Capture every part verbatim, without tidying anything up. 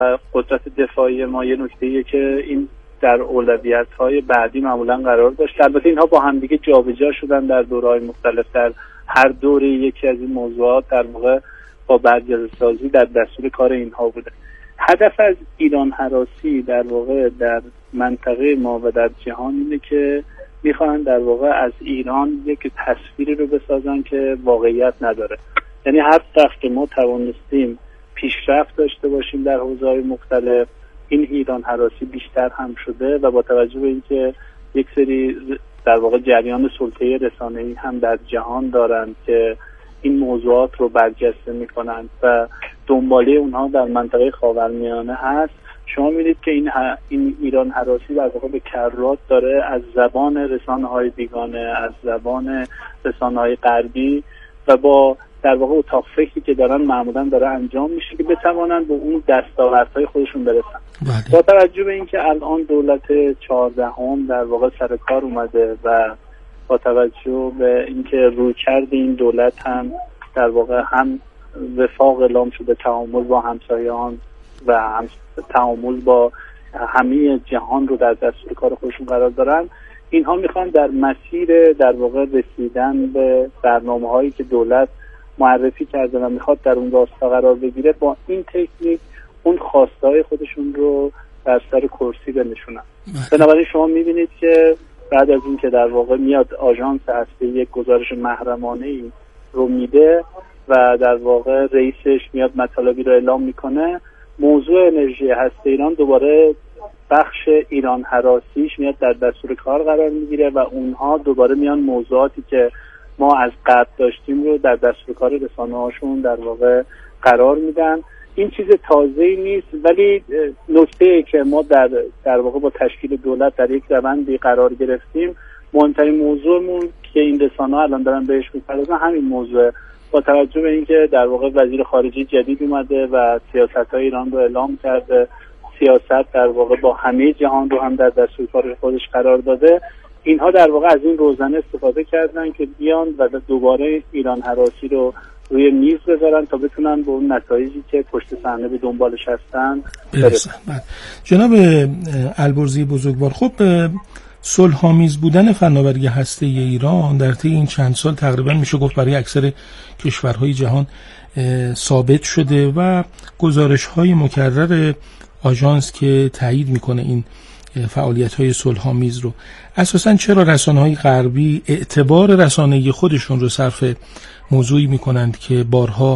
قدرت دفاعی ما یه نکته‌ایه که این در اولویت‌های بعدی معمولاً قرار داشت. البته اینها با هم دیگه جابجا شدن در دوره‌های مختلف. در هر دوره یکی از این موضوعات در واقع با برجسته‌سازی در دستور کار اینها بوده. هدف از ایران هراسی در واقع در منطقه ما و در جهان اینه که میخوان در واقع از ایران یک تصویری رو بسازن که واقعیت نداره. یعنی هر وقت که ما توانستیم پیشرفت داشته باشیم در حوزه‌های مختلف، این ایران هراسی بیشتر هم شده و با توجه به اینکه یک سری در واقع جریان سلطه‌ای رسانه‌ای هم در جهان دارند که این موضوعات رو برجسته میکنند و دنباله اونها در منطقه خاورمیانه هست، شما می‌بینید که این ه... این ایران هراسی در واقع به کرات داره از زبان رسانه‌های بیگانه، از زبان رسانه‌های غربی و با در واقع اتاق فکری که دارن معمولاً داره انجام میشه که بتوانند به اون دستاوردهای خودشون برسن. بله. با توجه به اینکه الان دولت چهاردهم در واقع سر کار اومده و با توجه به اینکه رویکرد این دولت هم در واقع هم وفاق اعلام شده، تعامل با همسایه‌ان و هم تعامل با همه جهان رو در دستور کار خودشون قرار دارن، اینها میخوان در مسیر در واقع رسیدن به برنامه‌هایی که دولت معرفی کرده و میخواد در اون راستا قرار بگیره، با این تکنیک اون خواسته‌های خودشون رو در سر کرسی بنشونن. بنابراین شما میبینید که بعد از این که در واقع میاد آژانس هسته یک گزارش محرمانه‌ای رو میده و در واقع رئیسش میاد مطالبی رو اعلام میکنه، موضوع انرژی هسته ایران دوباره بخش ایران هراسیش میاد در دستور کار قرار میگیره و اونها دوباره میان موضوعاتی که ما از قبل داشتیم رو در دستور کار رسانه‌هاشون در واقع قرار میدن. این چیز تازه‌ای نیست، ولی نکته‌ای که ما در در واقع با تشکیل دولت در یک روندی قرار گرفتیم، مهمترین موضوعمون که این رسانه‌ها الان دارن بهش می‌پردازن همین موضوع، با توجه به اینکه در واقع وزیر خارجه جدید اومده و سیاست‌های ایران رو اعلام کرده، سیاست در واقع با همه جهان رو هم در دستور کار خودش قرار داده، اینها در واقع از این روزنه استفاده کردن که بیان و دوباره ایران هراسی رو روی میز بذارن تا بتونن به اون نتایجی که پشت صحنه به دنبالش هستن برسن. جناب البرزی بزرگوار، خب صلح‌آمیز بودن فناوری هسته ایران در طی این چند سال تقریبا میشه گفت برای اکثر کشورهای جهان ثابت شده و گزارش‌های مکرر آژانس که تایید میکنه این فعالیت‌های صلح‌آمیز رو، اساساً چرا رسانه‌های غربی اعتبار رسانه‌ای خودشون رو صرف موضوعی میکنند که بارها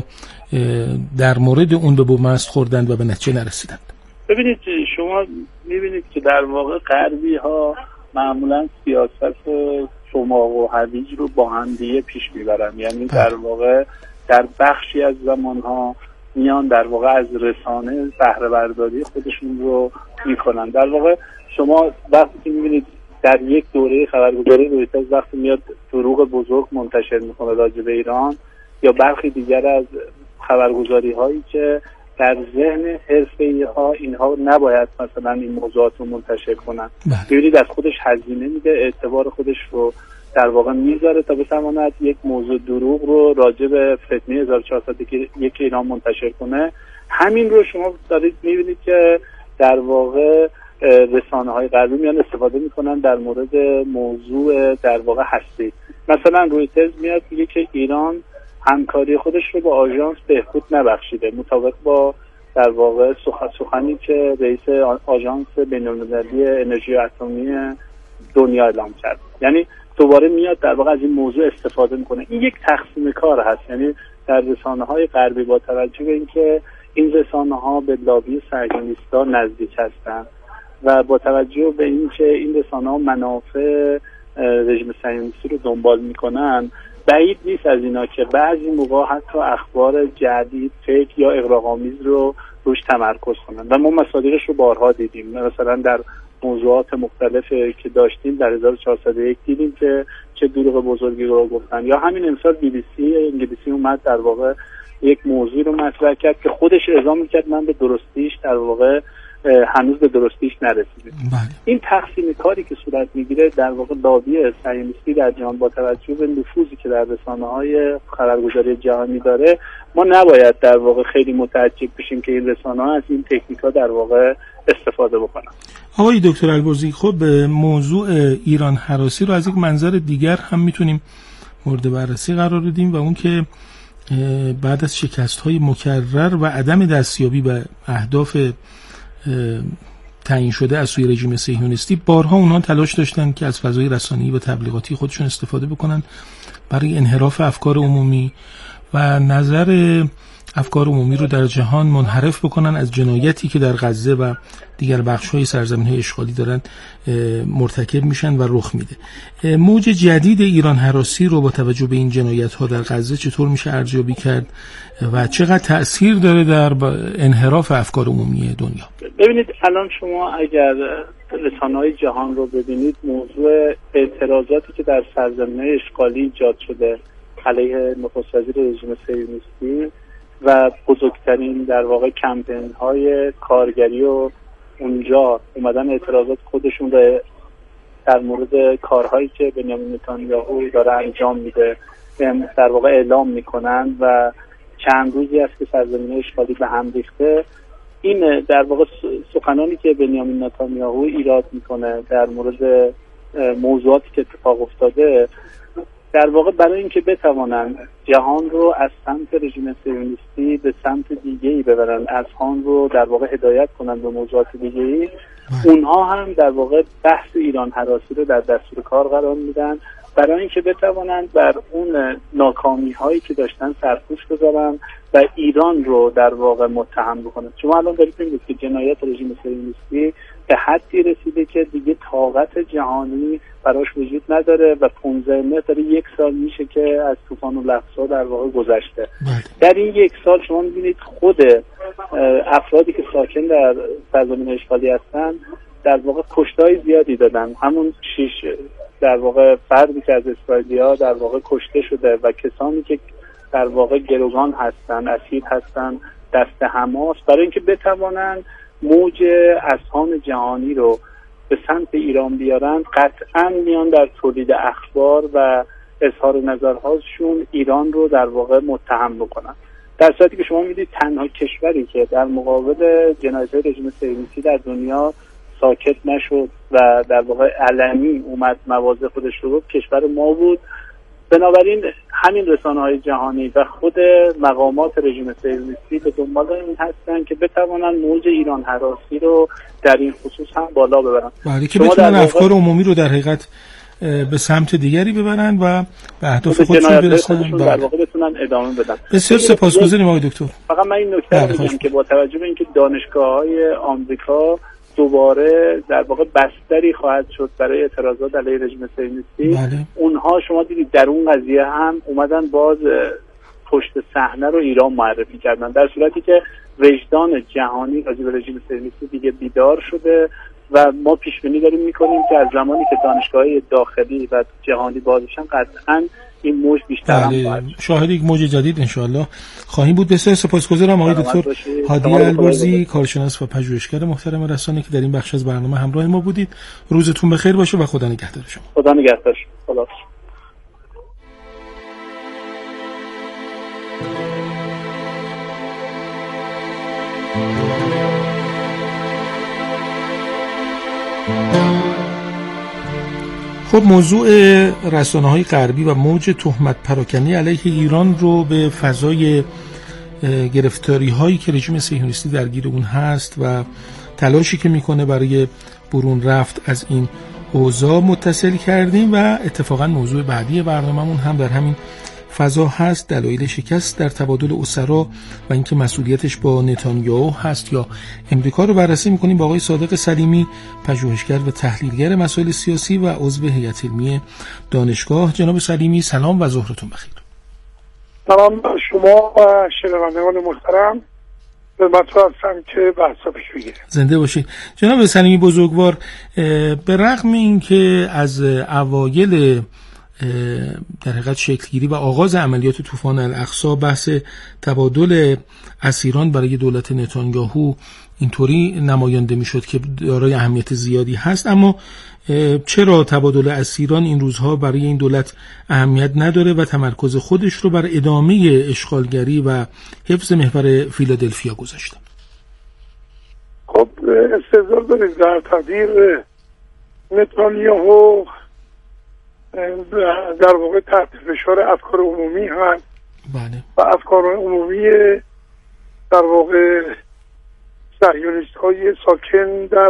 در مورد اون به بومست خوردند و به نتیجه نرسیدند؟ ببینید شما میبینید که در واقع غربی ها معمولا سیاست شماغ و هویج رو با هم دیگه پیش میبرن، یعنی در واقع در بخشی از زمانها میان در واقع از رسانه بهره برداری خودشون رو میکنن. در واقع شما وقتی که میبینید در یک دوره خبرگزاری رویترز وقتی میاد دروغ بزرگ منتشر میکنه راجع به ایران، یا برخی دیگر از خبرگزاری هایی که در ذهن حرفه‌ای ها اینها نباید مثلا این موضوعات رو منتشر کنن، ببینید از خودش هزینه میده، اعتبار خودش رو در واقع میذاره تا بتواند یک موضوع دروغ رو راجع به فتنه هزار و چهارصد و یک ایران منتشر کنه. همین رو شما دارید میبینید که در واقع رسانه های غربی میان استفاده میکنن در مورد موضوع در واقع هستی. مثلا رویترز میاد میگه که ایران همکاری خودش رو با آژانس بهبود نبخشیده، مطابق با در واقع سخنی که رئیس آژانس بین‌المللی انرژی اتمی دنیا اعلام کرد. یعنی دوباره میاد در واقع از این موضوع استفاده میکنه. این یک تقسیم کار هست، یعنی در رسانه های غربی با توجه به اینکه این رسانه ها به لابی صهیونیست‌ها نزدیک هستند و با توجه به اینکه این رسانه‌ها منافع رژیم صهیونیستی رو دنبال میکنن، بعید نیست از اینا که بعضی موقع حتی اخبار جدید، فیک یا اغراق‌آمیز رو روش تمرکز کنن و ما مصادیقش رو بارها دیدیم. مثلا در موضوعات مختلفی که داشتیم در هزار و چهارصد و یک دیدیم که چه دروغ بزرگی رو گفتن، یا همین امسال بی بی سی انگلیسی اومد در واقع یک موضوع رو مطرح کرد که خودش اعلام می‌کرد من به درستیش در واقع هنوز به درستیش نرسیده. این تقسیم کاری که صورت میگیره در واقع لابی صهیونیستی در جهان با توجه به نفوذی که در رسانه‌های خبرگزاری جهانی داره، ما نباید در واقع خیلی متعجب بشیم که این رسانه‌ها از این تکنیک‌ها در واقع استفاده بکنن. آقای دکتر البرزی، خب موضوع ایران هراسی رو از یک منظر دیگر هم میتونیم مورد بررسی قرار بدیم و اون که بعد از شکست‌های مکرر و عدم دستیابی به اهداف تعیین شده از سوی رژیم صهیونیستی، بارها اونها تلاش داشتن که از فضای رسانه‌ای و تبلیغاتی خودشون استفاده بکنن برای انحراف افکار عمومی و نظر افکار عمومی رو در جهان منحرف بکنن از جنایتی که در غزه و دیگر بخش‌های سرزمین‌های اشغالی دارن مرتکب میشن و رخ میده. موج جدید ایران هراسی رو با توجه به این جنایت‌ها در غزه چطور میشه ارزیابی کرد و چقدر تأثیر داره در انحراف افکار عمومی دنیا؟ ببینید الان شما اگر رسانه‌های جهان رو ببینید، موضوع اعتراضاتی که در سرزمین‌های اشغالی ایجاد شده علیه نخست وزیر رژیم صهیونیستی و بزرگترین در واقع کمپین های کارگری و اونجا اومدن اعتراضات خودشون رو در مورد کارهایی که بنیامین نتانیاهو داره انجام میده در واقع اعلام میکنن و چند روزی است که سرزمین اشغالی به هم ریخته. این در واقع سخنانی که بنیامین نتانیاهو ایراد میکنه در مورد موضوعاتی که اتفاق افتاده، در واقع برای اینکه بتوانن جهان رو از سمت رژیم صهیونیستی به سمت دیگه‌ای ببرن، اذهان رو در واقع هدایت کنن به موضوعات دیگه‌ای، اونها هم در واقع بحث ایران هراسی رو در دستور کار قرار میدن برای اینکه بتوانند بر اون ناکامی هایی که داشتن سرپوش بذارن و ایران رو در واقع متهم بکنن. شما الان دارید می‌بینید که جنایات رژیم صهیونیستی به حدی رسیده که دیگه طاقت جهانی براش وجود نداره و پانزده ماه داره یک سال میشه که از طوفان الاقصی در واقع گذشته. در این یک سال شما می‌بینید خود افرادی که ساکن در سرزمین اشغالی هستن در واقع کشته‌های زیادی دادن. همون شش در واقع فردی که از اسرائیلیا در واقع کشته شده و کسانی که در واقع گروگان هستن، اسیر هستن دست حماس، برای اینکه بتوانن موج اذهان جهانی رو به سمت ایران بیارن، قطعا میان در تولید اخبار و اظهار نظرهاشون ایران رو در واقع متهم بکنن. در صورتی که شما میدید تنها کشوری که در مقابل جنایت‌های رژیم صهیونیستی در دنیا ساکت نشد و در واقع علنی اومد مواضع خودش رو کشور ما بود. بنابراین همین رسانه‌های جهانی و خود مقامات رژیم صهیونیستی به دنبال این هستن که بتوانن موج ایران هراسی رو در این خصوص هم بالا ببرن، برای که بتونن افکار عمومی رو در حقیقت به سمت دیگری ببرن و به اهداف خودشون برسن، در واقع بتونن ادامه بدن. بسیار سپاسگزاریم آقای دکتر. فقط من این نکته رو بگم که با توجه به اینکه دانشگاه‌های آمریکا دوباره در واقع بستری خواهد شد برای اعتراضات علیه رژیم صهیونیستی، بله. اونها شما دیدید در اون قضیه هم اومدن باز پشت صحنه رو ایران معرفی کردن، در صورتی که وجدان جهانی راجع به رژیم صهیونیستی دیگه بیدار شده و ما پیش بینی داریم میکنیم که از زمانی که دانشگاه‌های داخلی و جهانی باز بشن قطعاً این موج بیشتر هم خواهد شد. شاهد یک موج جدید انشاءالله خواهیم بود. بسیار سپاسگزارم آقای دکتر هادی البرزی، کارشناس و پژوهشگر محترم رسانه که در این بخش از برنامه همراه ما بودید. روزتون بخیر باشه و خدا نگهدار شما. خدا نگهدار. خدا. خب موضوع رسانه‌های غربی و موج تهمت پراکنی علیه ایران رو به فضای گرفتاری‌هایی که رژیم صهیونیستی درگیر اون هست و تلاشی که میکنه برای برون رفت از این اوضاع متصل کردیم و اتفاقا موضوع بعدی برنامه‌مون هم در همین فضا هست، دلایل شکست در تبادل اسرا و اینکه مسئولیتش با نتانیاهو هست یا امریکا رو بررسی می‌کنیم با آقای صادق سلیمی، پژوهشگر و تحلیلگر مسائل سیاسی و عضو هیئت علمی دانشگاه. جناب سلیمی سلام و ظهرتون بخیر. سلام شما و شنوندگان محترم، خدمت هستم که بحثا پیش بگیره. زنده باشید. جناب سلیمی بزرگوار، به رغم اینکه از اوایل در حقیقت شکلگیری و آغاز عملیات طوفان الاقصی بحث تبادل اسیران برای دولت نتانیاهو اینطوری نماینده میشد که دارای اهمیت زیادی هست. اما چرا تبادل اسیران این روزها برای این دولت اهمیت نداره و تمرکز خودش رو بر ادامه اشغالگری و حفظ محور فیلادلفیا گذاشته؟ خب استدلال دارید در تقدیر نتانیاهو در واقع تحت فشار افکار عمومی هست. بله. و افکار عمومی در واقع صهیونیست های ساکن در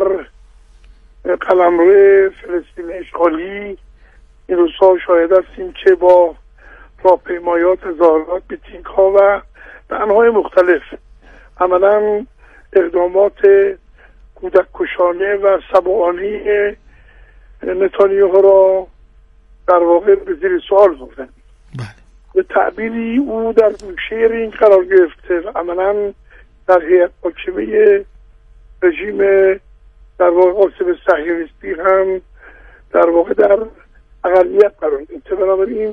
قلمرو فلسطین اشغالی این روزها شاهد هستیم که با راهپیمایات تظاهرات میتینگ ها و به انواع مختلف عملا اقدامات کودک کشانه و سبوانی نتانیاهو را در واقع به زیر سوال بردن. بله. به تعبیری او در گوشه رینگ قرار گرفته و عملا در هیئت حاکمه رژیم در واقع قاسم صهیونیستی هم در واقع در اقلیت قرار گرفته. بنابراین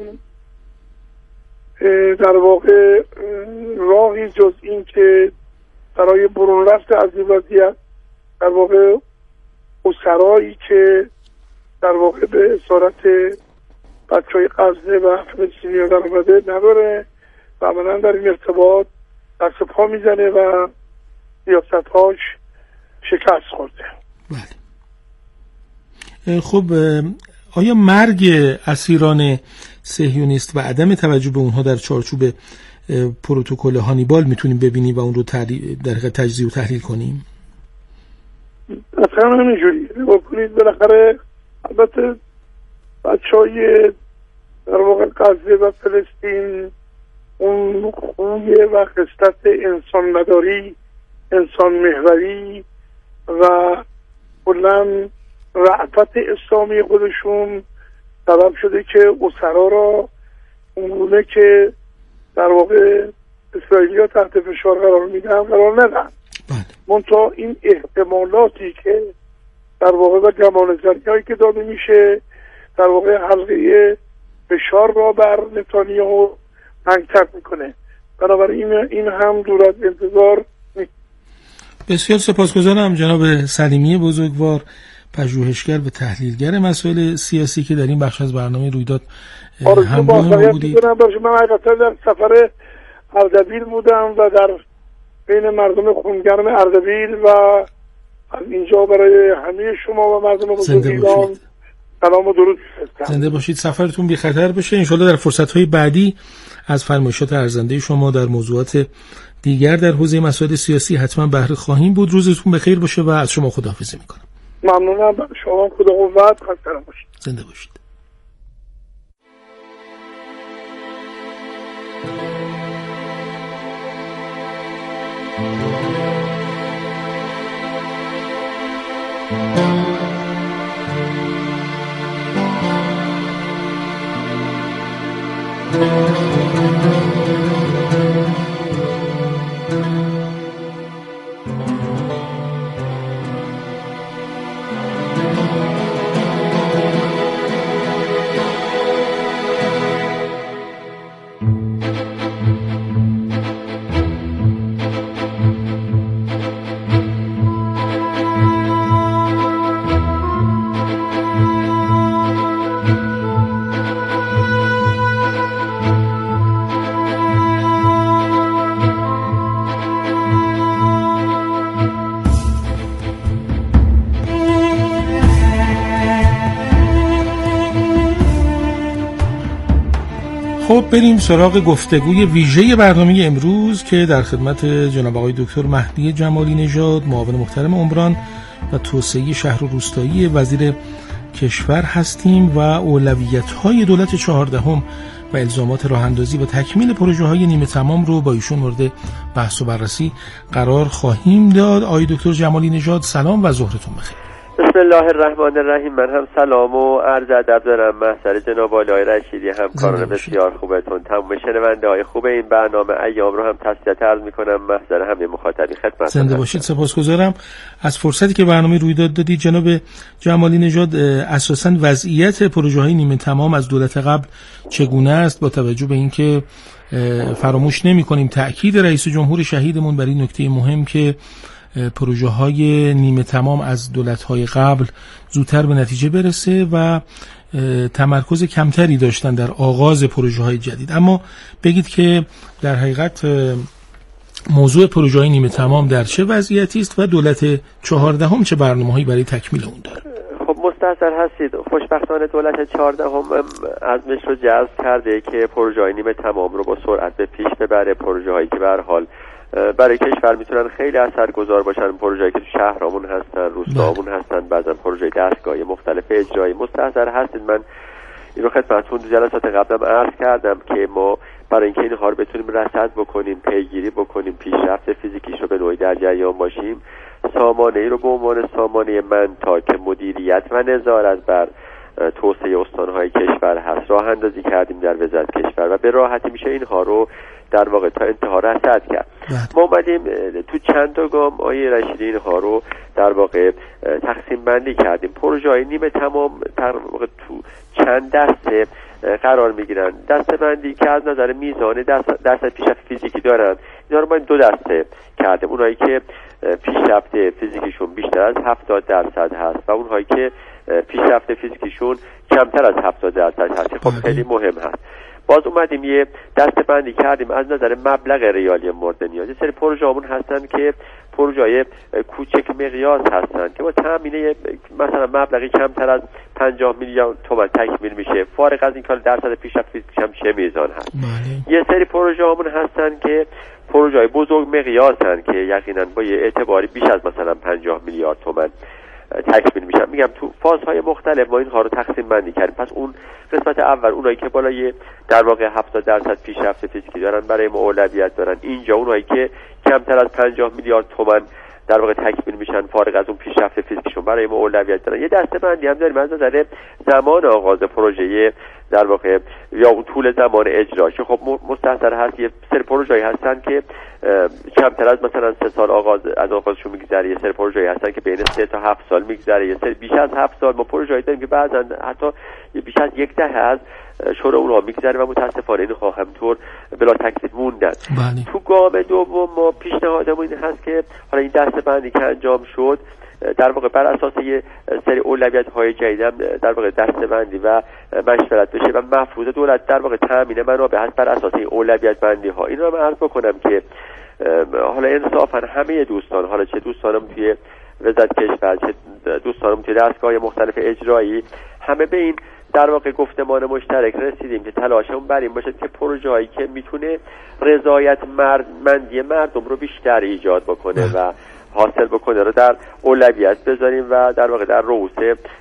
در واقع راهی جز این که برای برون رفت از این وضعیت در واقع اسرایی که در واقع به اسارت بچه های غزه و فلسطینی ها در آمده نداره و عملا در این ارتباط دست پا میزنه و سیاست‌هاش شکست خورده. بله. خب آیا مرگ اسیران صهیونیست و عدم توجه به اونها در چارچوب پروتکل هانیبال میتونیم ببینیم و اون رو در حقیقت تجزیه و تحلیل کنیم؟ اصلا همینجوری بکنید. بالاخره البته بچه های در واقع غزه و فلسطین اون خوی و خصلت انسان مداری، انسان محوری و کلاً رأفت اسلامی خودشون سبب شده که اسرا را اونگونه که در واقع اسرائیلی ها تحت فشار قرار میدن قرار ندن. منتها این احتمالاتی که در واقع و گمانه‌زنی هایی که داده میشه در واقع حلقه فشار را بر نتانیاهو تنگ‌تر میکنه. بنابراین این هم دور از انتظار نیست. بسیار سپاسگزارم جناب سلیمی بزرگوار، پژوهشگر و تحلیلگر مسائل سیاسی که در این بخش از برنامه رویداد همراه ما بودید. من حقیقتا در سفر اردبیل بودم و در بین مردم خونگرم اردبیل و از اینجا برای همه شما و مردم بزرگ ایران سلام و درود می‌فرستم. زنده باشید، سفرتون بی خطر بشه. انشالله در فرصت‌های بعدی از فرمایشات ارزنده شما در موضوعات دیگر در حوزه مسائل سیاسی حتما بهره خواهیم بود. روزتون بخیر باشه و از شما خداحافظی می‌کنم. ممنونم. شما خدا قوت، خسته نباشید. زنده باشید. خب بریم سراغ گفتگوی ویژه برنامه امروز که در خدمت جناب آقای دکتر مهدی جمالی نژاد، معاون محترم عمران و توسعه شهر و روستایی وزیر کشور هستیم و اولویت‌های دولت چهاردهم و الزامات راه‌اندازی و تکمیل پروژه‌های نیمه تمام رو با ایشون مورد بحث و بررسی قرار خواهیم داد. آقای دکتر جمالی نژاد سلام و ظهرتون بخیر. بسم الله الرحمن الرحیم. من هم سلام و عرض ادب دارم محضر جناب آقای رشیدی، همکاران بسیار خوبتون، تمام شنونده های خوب این برنامه ایام رو هم تسلیت عرض میکنم محضر همه مخاطبین خدمتتون. زنده باشید. سپاسگزارم از فرصتی که برنامه رویداد دادید. جناب جمالی نژاد، اساساً وضعیت پروژه‌های نیمه تمام از دولت قبل چگونه است با توجه به اینکه فراموش نمی‌کنیم تأکید رئیس جمهور شهیدمون بر این نکته مهم که پروژه های نیمه تمام از دولت های قبل زودتر به نتیجه برسه و تمرکز کمتری داشتن در آغاز پروژه های جدید. اما بگید که در حقیقت موضوع پروژه های نیمه تمام در چه وضعیتی است و دولت چهاردهم چه برنامه‌هایی برای تکمیل اون داره؟ خب مستحضر هستید، خوشبختانه دولت چهاردهم عزمش رو جذب کرده که پروژه های نیمه تمام رو با سرعت به پیش ببره. پروژه هایی که به هر حال برای کشور میتونن خیلی اثرگذار باشن، پروژه‌ای که تو شهرامون هستن، روستاهامون هستن، بعضا پروژه دستگاهی مختلف اجرایی. مستحضر هستید من این رو خدمتتون تو جلسات قبلم عرض کردم که ما برای اینکه اینها رو بتونیم رصد بکنیم، پیگیری بکنیم، پیشرفت فیزیکیش رو به نوعی در جریان باشیم، سامانه‌ای رو به عنوان سامانه منتا که مدیریت و نظارت بر توسعه استان‌های کشور هست راه اندازی کردیم در وزارت کشور و به راحتی میشه اینها رو در واقع تا انتها رصد کرد. ما اومدیم تو چند تا گام آیه رشیدی اینها رو در واقع تقسیم بندی کردیم. پروژه‌های نیمه تمام در واقع تو چند دسته قرار میگیرن. دسته بندی که از نظر میزان دست درصد پیشرفت فیزیکی دارن، اینا رو ما دو دسته کردیم. اونایی که پیشرفت فیزیکیشون بیشتر از هفتاد درصد هست و اونهایی که پیشرفت فیزیکیشون کمتر از هفتاد درصد هست. خب خیلی مهم هست. باز اومدیم یه دسته بندی کردیم از نظر مبلغ ریالی مورد نیاز. یه سری پروژه همون هستن که پروژه‌های کوچک مقیاس هستن که با تامین مثلا مبلغی کمتر از پنجاه میلیون تومان تکمیل میشه، فارغ از این کار درصد پیشرفت فیزیکی هم چه میزان هست. مالی. یه سری پروژه همون هستن که پروژه‌های بزرگ مقیاسن که یقینا با یه اعتباری بیش از مثلا پنجاه میلیارد تومان تکمیل میشن. میگم تو فازهای مختلف ما اینها رو تقسیم بندی کردیم. پس اون قسمت اول اونایی که بالای در واقع هفتاد درصد پیشرفت فیزیکی دارن برای ما اولویت دارن. اینجا اونایی که کمتر از پنجاه میلیارد تومان در واقع تکمیل میشن فارغ از اون پیشرفت فیزیکیشون برای ما اولویت دارن. یه دسته بندی هم داریم از نظر زمان آغاز پروژه در واقع یا اون طول زمان اجراش. خب مستحضر هست یه سری پروژه‌ای هستن که کمتر از مثلا سه سال آغاز از آغازشون میگذره، یه سری پروژه‌ای هستن که بین سه تا هفت سال میگذره، یه سری بیش از هفت سال. ما پروژه‌ای داریم که بعضا حتی بیش از یک دهه از شروع اونها میگذره و متاسفانه اینها همینطور بلا تکلیف موندن. بله. تو گام دوم ما پیشنهادمون این هست که حالا این دسته بندی که انجام شد در واقع بر اساس یه سری اولویت‌های جدید هم در واقع دسته بندی و مشورت بشه و مفروض دولت در واقع تامین منابع هست بر اساس این اولویت بندی ها. این رو من عرض بکنم که حالا انصافا همه دوستان، حالا چه دوستانم توی وزارت کشور چه دوستانم توی دستگاه مختلف اجرایی، همه به این در واقع گفتمان مشترک رسیدیم که تلاشمون بر این باشه که پروژه‌ای که میتونه رضایت مندی مردم رو بیشتر ایجاد بکنه و حاصل بکنه رو در اولویت بذاریم و در واقع در رؤوس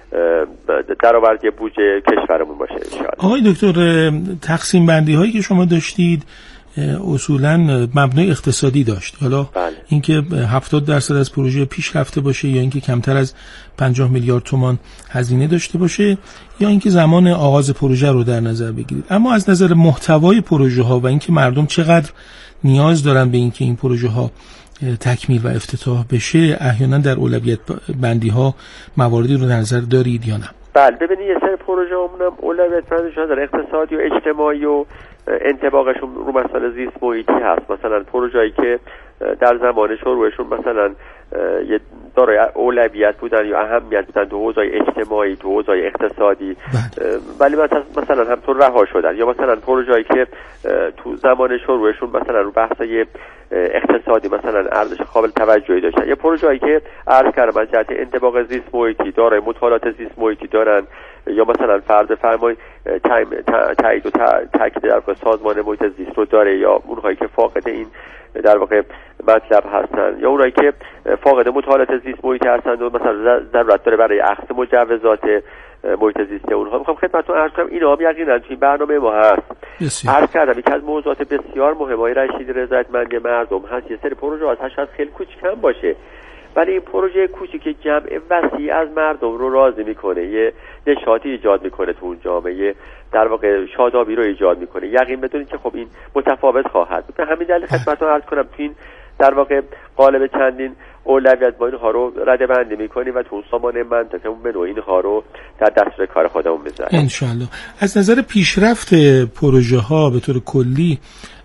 درآوردی بودجه کشورمون باشه ان شاء الله. آقای دکتر، تقسیم بندی هایی که شما داشتید اصولا مبنای اقتصادی داشت. حالا بله. اینکه هفتاد درصد از پروژه پیش رفته باشه یا اینکه کمتر از پنجاه میلیارد تومان هزینه داشته باشه یا اینکه زمان آغاز پروژه رو در نظر بگیرید. اما از نظر محتوای پروژه ها و اینکه مردم چقدر نیاز دارن به اینکه این پروژه ها تکمیل و افتتاح بشه، احیانا در اولویت بندی ها مواردی رو در نظر دارید یا نه؟ بله، ببینید یه سری پروژه همونم اولویت بندیشون در اقتصادی و اجتماعی و انطباقشون رو مسائل زیست محیطی هست. مثلا پروژه‌ای که در زمان شروعشون مثلا یه دارای اولویت بودن یا اهمیت بودن تو حوزه اجتماعی، تو حوزه اقتصادی، ولی مثلا مثلا همطور رها شدن. یا مثلا پروژه‌ای که تو زمان شروعشون مثلا رو بحثای اقتصادی مثلا ارزش قابل توجهی داشتن. یا پروژه‌ای که عرض کردم از جهت انطباق زیست محیطی دارای مطالعات زیست محیطی دارن، یا مثلا فرض فرمای تایید و تاکید در واقع سازمان محیط زیست رو داره، یا اونهایی که فاقد این در واقع مطلب هستن، یا اونهایی که فاقد مطالعات زیست محیطی هستن و مثلا ضرورت داره برای اخذ مجوزات محیط زیست اونها. میخوام خدمتتون عرض کنم اینا هم یقینا توی برنامه ما هست. عرض کردم یکی از موضوعات بسیار مهمه رشید رضایتمندی مردم هست. یه سری پروژه هست شاید خیلی کوچیک هم باشه، ولی این پروژه کوچیک جمع وسیع از مردم رو راضی میکنه، یه نشاطی ایجاد میکنه تو اون جامعه، در واقع شادابی رو ایجاد میکنه. یقین بدونید که خب این متفاوت خواهد بود. به همین دلیل خدمتتون عرض کنم تو این در واقع قالب چندین اولویت با اینها رو رده بندی میکنیم و تو اون سامانه منطقه‌مون به نوعی اینها رو در دستور کار خودمون میذاریم ان شاء الله. از نظر پیشرفت پروژه ها به طور کلی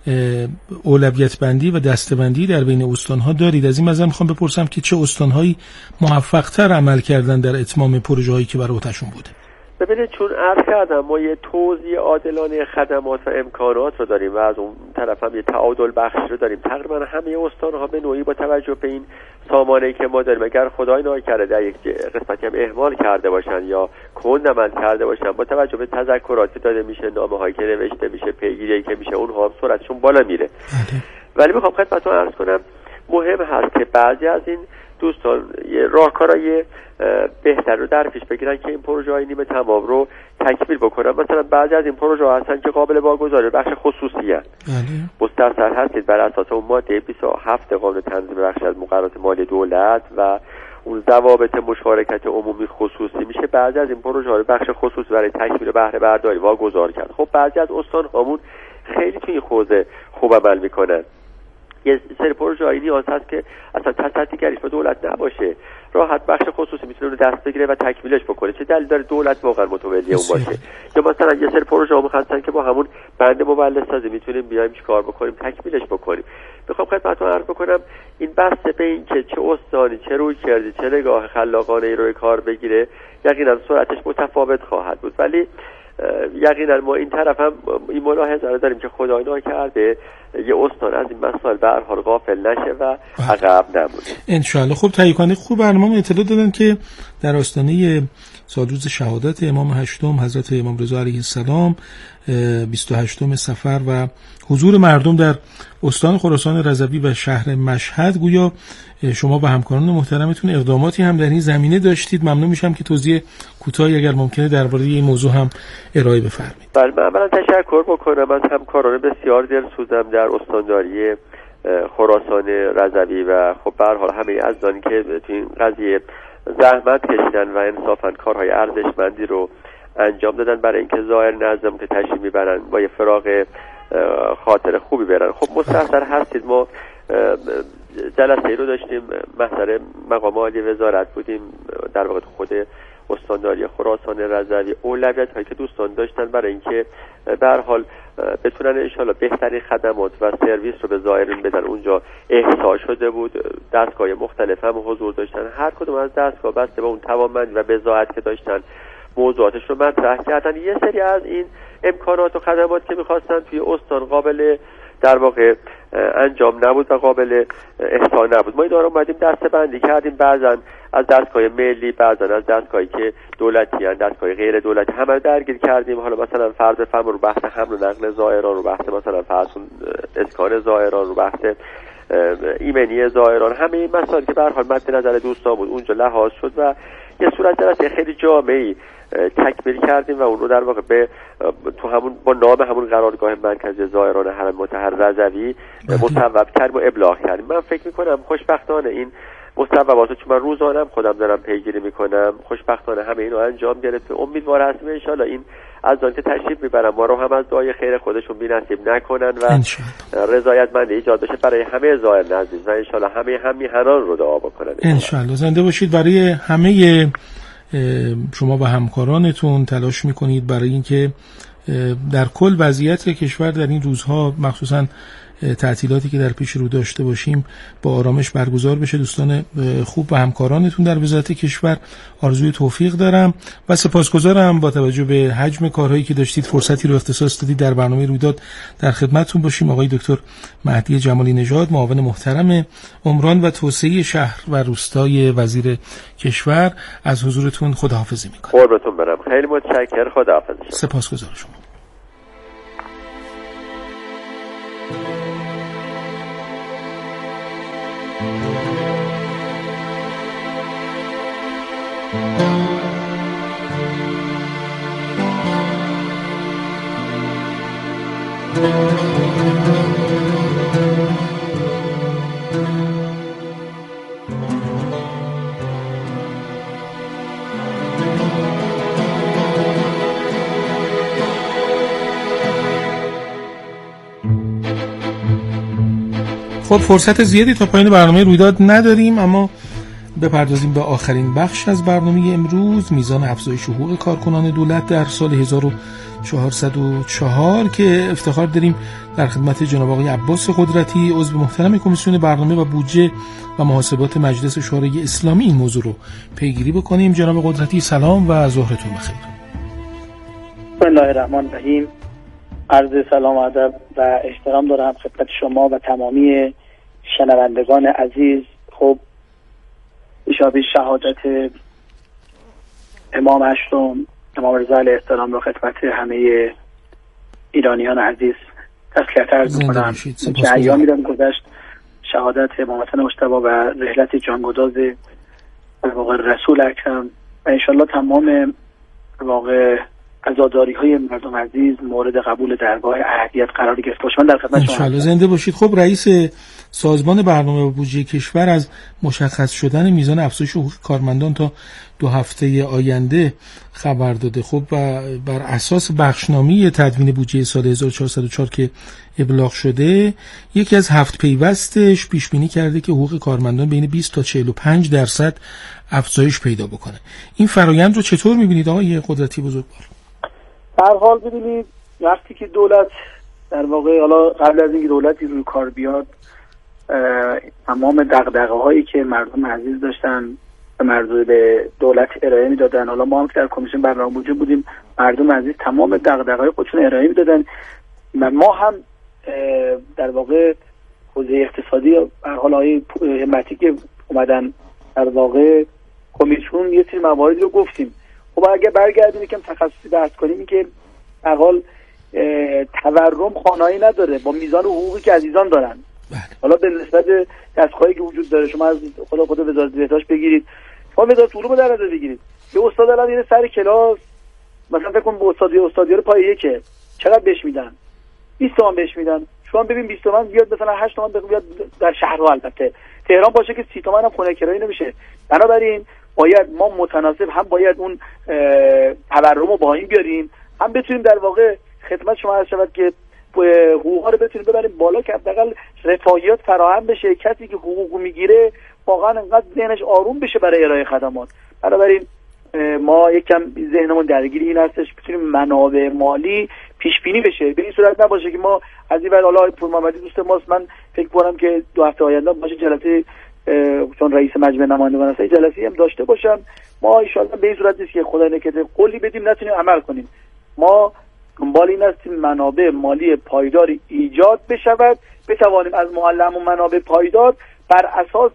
اولویت بندی و دسته‌بندی در بین استان‌ها دارید. از این نظر میخوام بپرسم که چه استان‌هایی موفق‌تر عمل کردن در اتمام پروژه‌هایی که برای اوتشون بوده؟ ببینید چون عرض کردم ما یه توزیع عادلانه خدمات و امکانات رو داریم و از اون طرف هم یه تعادل بخش رو داریم. تقریبا همه استان‌ها به نوعی با توجه به این سامانه‌ای که ما داریم، اگر خدای ناکرده در یک قسمتی هم اهمال کرده باشن یا کند عمل کرده باشن، با توجه به تذکراتی داده میشه، نامه‌هایی که نوشته میشه، پیگیری که میشه، اونها هم سرعتشون بالا میره. ولی میخوام خدمتتون عرض کنم مهم هست که بعضی از این دوستان یه راهکارهای بهتر رو در پیش بگیرن که این پروژه های نیمه تمام رو تکمیل بکنن. مثلا بعضی از این پروژه ها هستن که قابل واگذاری بخش خصوصی هست. مستثر هستید بر اساس اون ماده بیست و هفت قانون تنظیم بخش از مقررات مالی دولت و اون ضوابط مشارکت عمومی خصوصی میشه بعضی از این پروژه ها رو بخش خصوصی برای تکمیل بهره برداری واگذار کرد. خب بعضی از استان هامون خیلی توی این حوزه خوب عمل میکنن. یه سری پروژه هایی نیاز هست که اصلا تصدیگریش به دولت نباشه، راحت بخش خصوصی میتونه رو دست بگیره و تکمیلش بکنه. چه دلیل داره دولت واقعا متولی اون باشه؟ یا مثلا یه سری پروژه ها هستن که با همون بند مولد سازی میتونیم بیایم چیکار بکنیم، تکمیلش بکنیم. میخوام خدمتتون عرض بکنم این بسته به این که چه استانی چه روی کردی چه نگاه خلاقانه ای روی کار بگیره یقینا سرعتش متفاوت خواهد بود. ولی یقینا ما این طرف هم این ملاحظه رو داریم که خدای ناکرده یه استان از این مسائل به هر حال غافل نشه و عقب نمونه. ان شاءالله. خب تهیه کننده خوب برنامه اطلاع دادن که در آستانه سالروز شهادت امام هشتم حضرت امام رضا علیه السلام بیست و هشتم صفر و حضور مردم در استان خراسان رضوی و شهر مشهد، گویا شما و همکاران محترمتون اقداماتی هم در این زمینه داشتید. ممنون میشم که توضیح کوتاهی اگر ممکنه درباره این موضوع هم ارائه بفرمایید. بله، من اولا تشکر بکنم از همکاران بسیار دلسوزم در استانداری خراسان رضوی و خب به هر حال همه عزیزانی که تو این قضیه زحمت کشیدن و انصافا کارهای ارزشمندی رو انجام دادن برای اینکه ظاهر نظم که تشریف میبرن با یه فراغ خاطر خوبی برن. خب مستحضر هستید ما جلسه ای رو داشتیم، محضر مقام عالی وزارت بودیم، در واقع خود استانداری خراسان رضوی اولویت هایی که دوستان داشتن برای اینکه به هر حال بتونن انشالله بهترین خدمات و سرویس رو به زائرین بدن اونجا احساس شده بود. دستگاه مختلف هم حضور داشتن، هر کدوم از دستگاه بسته به اون توانمندی و بضاعت که داشتن موضوعاتش رو مطرح کردن. یه سری از این امکانات و خدمات که میخواستن توی استان قابل در واقع انجام نبود و قابل احسان نبود. ما این دارو اومدیم دسته بندی کردیم، بعضا از دستگاه ملی، بعضا از دستگاهی که دولتی هستند، دستگاه غیر دولتی، همه درگیر کردیم. حالا مثلا فرض بفرمایید رو بحث حمل و نقل زائران، رو بحث مثلا فرض اسکان زائران، رو بحث ایمنی زائران، همه این مسائلی که به هر حال مد نظر دوستان بود اونجا لحاظ شد و یه صورت جلسه خیلی جامعی تکمیل کردیم و اون رو در واقع به تو همون با نام همون قرارگاه مرکزی زائران حرم مطهر رضوی مصوب کردیم و ابلاغ کردیم. من فکر میکنم خوشبختانه این مصوبات رو چون من روزانه خودم دارم پیگیری میکنم، خوشبختانه همه اینو انجام گرفته. امیدوار هستیم ان شاءالله این از آن که تشریف میبرم ما رو هم از دعای خیر خودشون بی‌نصیب نکنن و رضایتمند ایجاد بشه برای همه زائران عزیز و ان شاءالله همه هم میهنان رو دعا بکنن. ان شاءالله. زنده باشید. برای همه شما و همکارانتون تلاش میکنید برای اینکه در کل وضعیت کشور در این روزها مخصوصا تعطیلاتی که در پیش رو داشته باشیم با آرامش برگزار بشه. دوستان خوب و همکارانتون در وزارت کشور آرزوی توفیق دارم و سپاسگزارم با توجه به حجم کارهایی که داشتید فرصتی رو اختصاص دادید در برنامه رویداد در خدمتتون باشیم. آقای دکتر مهدی جمالی نژاد، معاون محترم عمران و توسعه شهر و روستای وزیر کشور، از حضورتون خداحافظی میکنم. قربتون برم. خیلی متشکرم. خداحافظ. سپاسگزارم شما. خب فرصت زیادی تا پایان برنامه رویداد نداریم، اما بپردازیم به آخرین بخش از برنامه امروز، میزان افزایش حقوق کارکنان دولت در سال هزار و چهارصد و چهار که افتخار داریم در خدمت جناب آقای عباس قدرتی، عضو محترم کمیسیون برنامه و بودجه و محاسبات مجلس شورای اسلامی این موضوع رو پیگیری بکنیم. جناب قدرتی سلام و ظهرتون بخیر. بسم الله الرحمن الرحیم. عرض سلام و ادب و احترام دارم خدمت شما و تمامی شنوندگان عزیز. خب اشاره شهادت امام هشتم امام رضا علیه السلام رو خدمت همه ایرانیان عزیز تسلیت عرض می‌کنم که ایامی رو گذشت شهادت امامتن مجتبی و رحلت جانگداز واقع رسول اکرم و انشالله تمام واقع عزاداری‌های مردم عزیز مورد قبول درگاه اهلیت قرار گرفته باشه. من در خدمت شما انشالله زنده باشید. خب رئیس سازمان برنامه و بودجه کشور از مشخص شدن میزان افزایش حقوق کارمندان تا دو هفته آینده خبر داده. خب بر اساس بخشنامه تدوین بودجه سال هزار و چهارصد و چهار که ابلاغ شده، یکی از هفت پیوستش پیش بینی کرده که حقوق کارمندان بین بیست تا چهل و پنج درصد افزایش پیدا بکنه. این فرآیند رو چطور می‌بینید آقای قدرتی بزرگوار؟ در حال ببینید وقتی که دولت در واقع حالا قبل از اینکه دولتی روی کار بیاد تمام دغدغه‌هایی که مردم عزیز داشتن به مردم به دولت ارائه میدادن، حالا ما هم که در کمیسیون برنامه بودجه بودیم مردم عزیز تمام دغدغه‌های خودشون ارائه میدادن و ما هم در واقع حوزه اقتصادی به حال های همتی که اومدن در واقع کمیسیون یه سری موارد رو گفتیم. خب اگه برگردیم یکم تخصصی بحث کنیم این که در حال تورم خانه‌ای نداره با میزان حقوقی که عزیزان دارن. حالا به نسبت دستگاهی که وجود داره شما از خدا خدا وزارت بهداشت بگیرید، شما وزارت علوم در نظر بگیرید، یه استاد الان میره سر کلاس مثلا فکر کن به استادی استادی رو پای یکه چقدر بهش میدن؟ بیست تومن بهش میدن. شما ببین بیست تومن بیاد مثلا هشت تومن بیاد در شهرها، البته تهران باشه که سی تومن هم خونه کرایی نمیشه. بنابراین باید ما متناسب هم باید اون تورم رو با این بیاریم، هم بتونیم در واقع خدمت شما عرض شود که حقوقا رو بتونیم ببریم بالا که حداقل رفاهیات فراهم بشه، کسی که حقوق میگیره واقعا انقدر ذهنش آروم بشه برای ارائه خدمات. بنابراین ما یکم ذهنمون درگیر این هستش بتونیم منابع مالی پیش بینی بشه، به این صورت نباشه که ما از این ور حالا پور محمدی دوست ماست، من فکر کنم که دو هفته آینده باشه جلسه چون رئیس مجمع نمایندگان هست جلسه هم داشته باشم. ما ان شاءالله به این صورت نیست که خدای نکرده قولی بدیم نتونیم عمل کنیم. ما دنبال این هستیم منابع مالی پایداری ایجاد بشود، بتوانیم از معلم و منابع پایدار بر اساس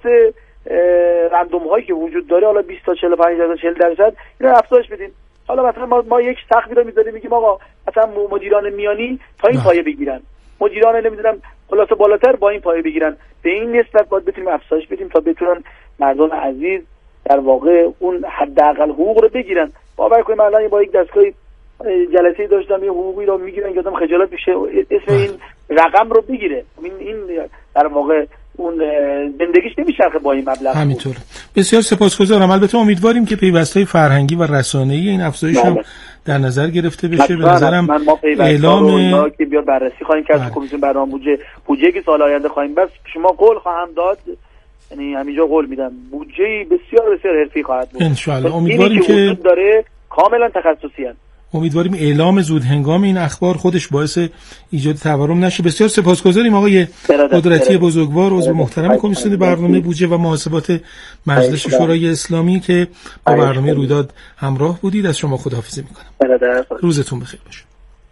رندوم هایی که وجود داره حالا بیست تا چهل و پنج درصد چهل درصد اینا افزایش بدیم. حالا مثلا ما, ما یک سقفی رو میذاریم میگیم آقا مثلا مدیران میانی تا این پایه بگیرن، مدیران نمیدونم خلاصه بالاتر با این پایه بگیرن. به این نسبت باید بتونیم افزایش بدیم تا بتونن مردم عزیز در واقع اون حداقل حقوق رو بگیرن. باور کنید الان با یک دستگاه جلسه داشتم یه حقوقی رو میگیرن که آدم خجالت میشه اسم این رقم رو بگیره. این این در واقع اون زندگیش نمیچرخه با این مبلغ. همینطوره. بسیار سپاسگزارم. البته امیدواریم که پیوستهای فرهنگی و رسانه‌ای این افزایش هم در نظر گرفته بشه. به نظرم اعلام که بیاد بررسی خواهیم کرد کمیسیون برنامه بودجه بودجه که سال آینده خواهیم بس شما قول خواهم داد، یعنی همینجا قول میدم بودجه بسیار بسیار حرفی خواهد بود ان شاء الله. امیدواریم که وجود داره کاملا تخصصی هست. امیدواریم اعلام زود هنگام این اخبار خودش باعث ایجاد تورم نشه. بسیار سپاسگزاریم آقای قدرتی بزرگوار، عضو محترم کمیسیون برنامه بودجه و محاسبات مجلس شورای اسلامی که با برنامه رویداد همراه بودید. از شما خداحافظی میکنم. روزتون بخیر باشه.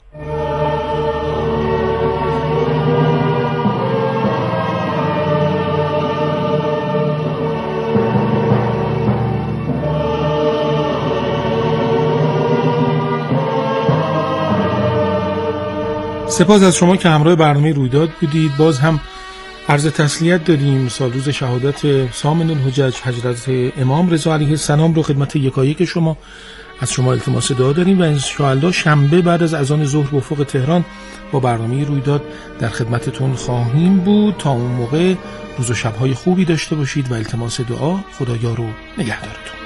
سپاس از شما که همراه برنامه رویداد بودید. باز هم عرض تسلیت داریم. سال روز شهادت سامن الحجج حضرت امام رضا علیه السلام رو خدمت یکایک شما از شما التماس دعا داریم و ان شاء الله شنبه بعد از اذان ظهر به افق تهران با برنامه رویداد در خدمتتون خواهیم بود. تا اون موقع روز و شب‌های خوبی داشته باشید و التماس دعا. خدایا رو نگهدارتون.